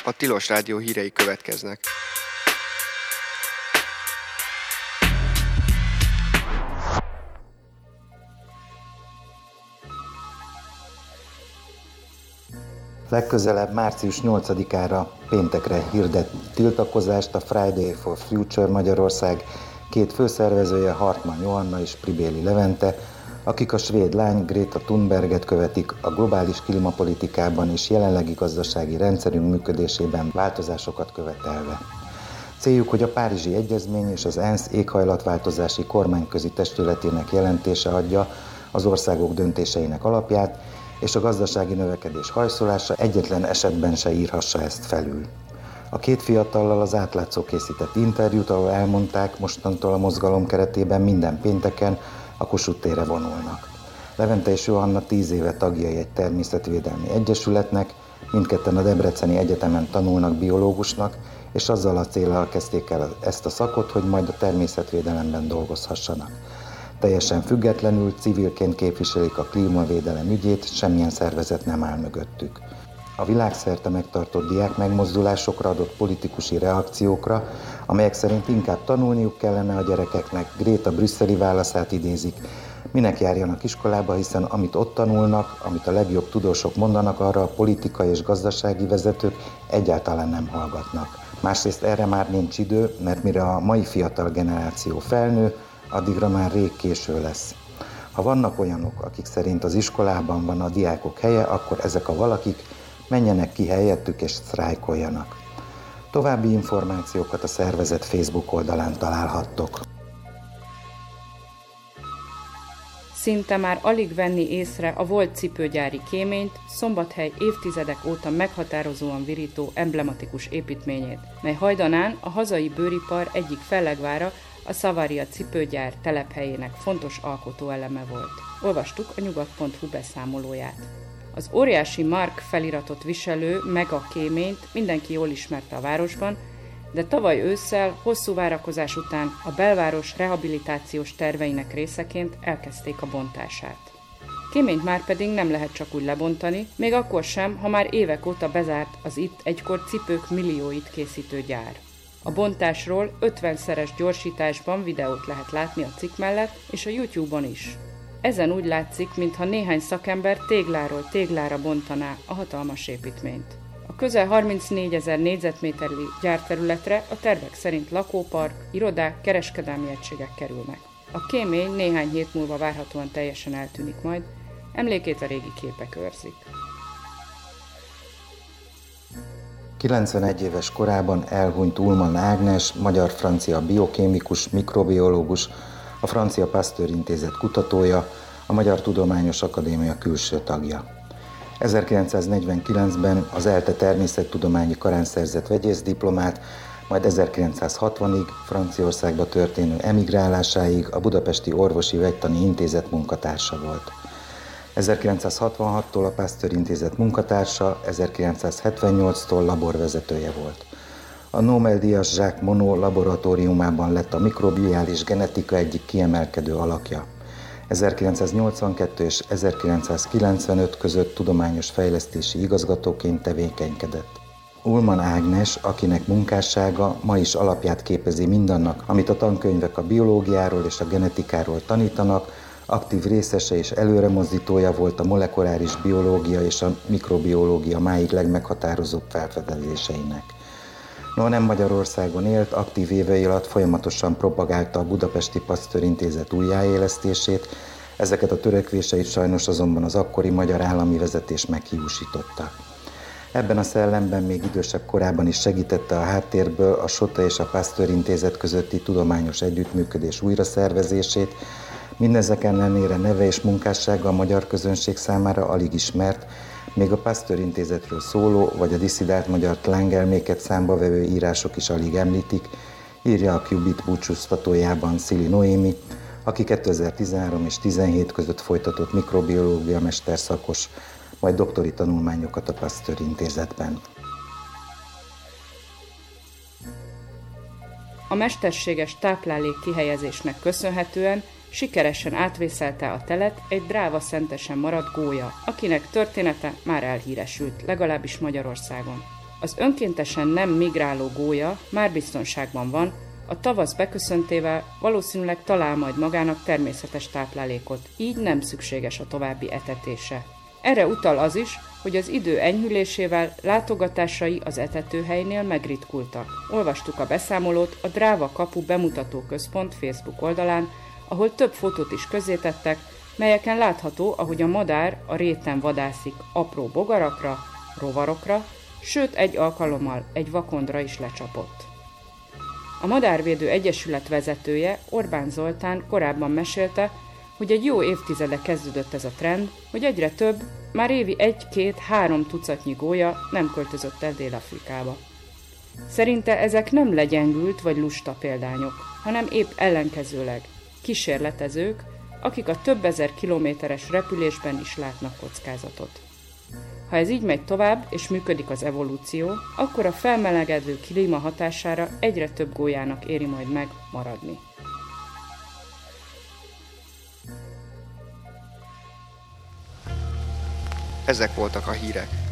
A Tilos Rádió hírei következnek. Legközelebb március 8-ára péntekre hirdet tiltakozást a Friday for Future Magyarország két főszervezője, Hartmann Johanna és Pribéli Levente, akik a svéd lány Greta Thunberget követik a globális klímapolitikában és jelenlegi gazdasági rendszerünk működésében változásokat követelve. Céljuk, hogy a Párizsi Egyezmény és az ENSZ éghajlatváltozási kormányközi testületének jelentése adja az országok döntéseinek alapját, és a gazdasági növekedés hajszolása egyetlen esetben se írhassa ezt felül. A két fiatallal az Átlátszó készített interjút, ahol elmondták, mostantól a mozgalom keretében minden pénteken a Kossuth térre vonulnak. Levente és Johanna 10 éve tagjai egy természetvédelmi egyesületnek, mindketten a Debreceni Egyetemen tanulnak biológusnak, és azzal a céllal kezdték el ezt a szakot, hogy majd a természetvédelemben dolgozhassanak. Teljesen függetlenül, civilként képviselik a klímavédelem ügyét, semmilyen szervezet nem áll mögöttük. A világszerte megtartott diák megmozdulásokra adott politikusi reakciókra, amelyek szerint inkább tanulniuk kellene a gyerekeknek, Greta brüsszeli válaszát idézik, minek járjanak iskolába, hiszen amit ott tanulnak, amit a legjobb tudósok mondanak, arra a politikai és gazdasági vezetők egyáltalán nem hallgatnak. Másrészt erre már nincs idő, mert mire a mai fiatal generáció felnő, addigra már rég késő lesz. Ha vannak olyanok, akik szerint az iskolában van a diákok helye, akkor ezek a valakik menjenek ki helyettük és sztrájkoljanak. További információkat a szervezet Facebook oldalán találhattok. Szinte már alig venni észre a volt cipőgyári kéményt, Szombathely évtizedek óta meghatározóan virító emblematikus építményét, mely hajdanán a hazai bőripar egyik fellegvára, a Savaria cipőgyár telephelyének fontos alkotóeleme volt. Olvastuk a nyugat.hu beszámolóját. Az óriási Mark feliratot viselő mega kéményt mindenki jól ismerte a városban, de tavaly ősszel, hosszú várakozás után a belváros rehabilitációs terveinek részeként elkezdték a bontását. Kéményt már pedig nem lehet csak úgy lebontani, még akkor sem, ha már évek óta bezárt az itt egykor cipők millióit készítő gyár. A bontásról 50-szeres gyorsításban videót lehet látni a cikk mellett, és a YouTube-on is. Ezen úgy látszik, mintha néhány szakember tégláról téglára bontaná a hatalmas építményt. A közel 34 000 négyzetméternyi gyárterületre a tervek szerint lakópark, irodák, kereskedelmi egységek kerülnek. A kémény néhány hét múlva várhatóan teljesen eltűnik majd, emlékét a régi képek őrzik. 91 éves korában elhunyt Ullmann Ágnes, magyar-francia biokémikus, mikrobiológus, a Francia Pasteur Intézet kutatója, a Magyar Tudományos Akadémia külső tagja. 1949-ben az ELTE természettudományi karán szerzett vegyészdiplomát, majd 1960-ig Franciaországba történő emigrálásáig a Budapesti Orvosi Vegytani Intézet munkatársa volt. 1966-tól a Pasteur Intézet munkatársa, 1978-tól laborvezetője volt. A Nobel-díjas Jacques Monod laboratóriumában lett a mikrobiális genetika egyik kiemelkedő alakja. 1982 és 1995 között tudományos fejlesztési igazgatóként tevékenykedett. Ullmann Ágnes, akinek munkássága ma is alapját képezi mindannak, amit a tankönyvek a biológiáról és a genetikáról tanítanak, aktív részese és előremozdítója volt a molekuláris biológia és a mikrobiológia máig legmeghatározóbb felfedezéseinek. Noha nem Magyarországon élt, aktív évei alatt folyamatosan propagálta a Budapesti Pasteur Intézet újjáélesztését, ezeket a törekvéseit sajnos azonban az akkori magyar állami vezetés meghiúsította. Ebben a szellemben még idősebb korában is segítette a háttérből a SOTA és a Pasteur Intézet közötti tudományos együttműködés újraszervezését, mindezek ellenére neve és munkássága a magyar közönség számára alig ismert, még a Pasteur Intézetről szóló vagy a disszidált magyar tlángelméket számba vevő írások is alig említik, írja a Qubit búcsúztatójában Szili Noémi, aki 2013 és 2017 között folytatott mikrobiológia mesterszakos, majd doktori tanulmányokat a Pasteur Intézetben. A mesterséges táplálék kihelyezésnek köszönhetően sikeresen átvészelte a telet egy dráva szentesen maradt gólya, akinek története már elhíresült, legalábbis Magyarországon. Az önkéntesen nem migráló gólya már biztonságban van, a tavasz beköszöntével valószínűleg talál majd magának természetes táplálékot, így nem szükséges a további etetése. Erre utal az is, hogy az idő enyhülésével látogatásai az etetőhelynél megritkultak. Olvastuk a beszámolót a Dráva Kapu Bemutató Központ Facebook oldalán, ahol több fotót is közzétettek, melyeken látható, ahogy a madár a réten vadászik apró bogarakra, rovarokra, sőt egy alkalommal egy vakondra is lecsapott. A Madárvédő Egyesület vezetője, Orbán Zoltán korábban mesélte, hogy egy jó évtizede kezdődött ez a trend, hogy egyre több, már évi 1-2-3 tucatnyi gólya nem költözött el Dél-Afrikába. Szerinte ezek nem legyengült vagy lusta példányok, hanem épp ellenkezőleg kísérletezők, akik a több ezer kilométeres repülésben is látnak kockázatot. Ha ez így megy tovább, és működik az evolúció, akkor a felmelegedő klíma hatására egyre több gólyának éri majd meg maradni. Ezek voltak a hírek.